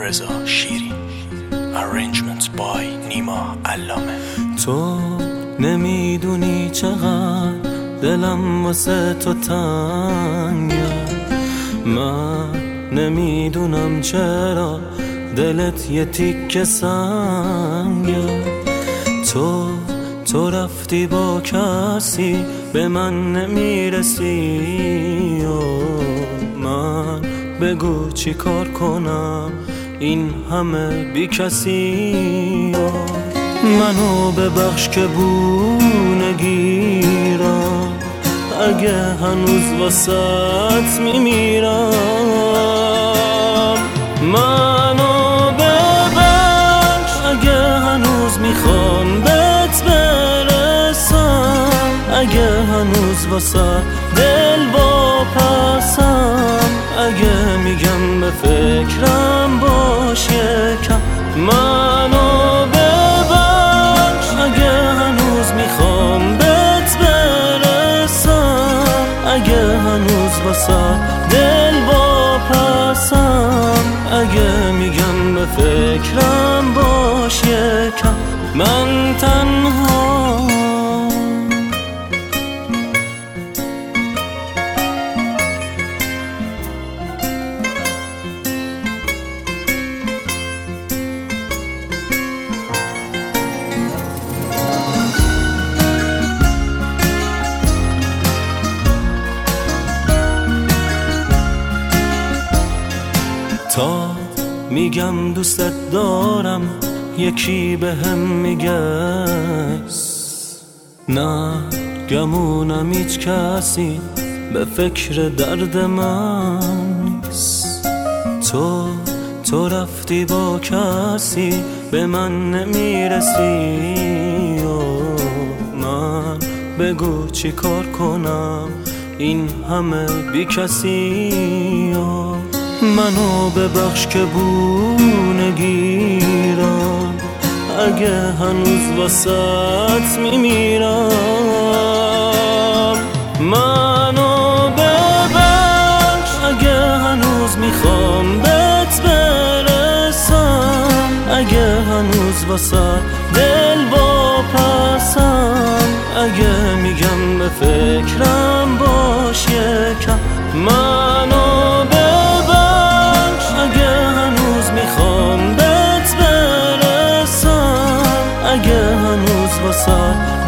رضا شیرین. Arrangements by نیما علامه. تو نمیدونی چقدر دلم واسه تو تنگه، من نمیدونم چرا دلت یه تیکه سنگه. تو رفتی با کسی به من نمیرسی و من بگو چی کار کنم این همه بی کسی. منو ببخش که بونه گیرم، اگه هنوز واسط میمیرم. منو ببخش اگه هنوز میخوام بهت برسم، اگه هنوز واسط دل واپسم، اگه میگم به فکرم باش یکم. منو ببخش اگه هنوز میخوام بهت برسم، اگه هنوز واسه دل واپسم، اگه میگم به فکرم باش یکم. من تنها تا میگم دوستت دارم یکی بهم میگه نه، گمونم هیچ کسی به فکر درد من نیست. تو رفتی با کسی به من نمیرسی و من بگو چی کار کنم این همه بی کسی. منو ببخش که بونه گیرم، اگه هنوز واسط میمیرم. منو ببخش اگه هنوز میخوام بهت برسم، اگه هنوز واسط دل واپسم، اگه میگم به فکرم باش یکم. منو ببخش اگه هنوز میخوام بهت برسم، اگه هنوز واسه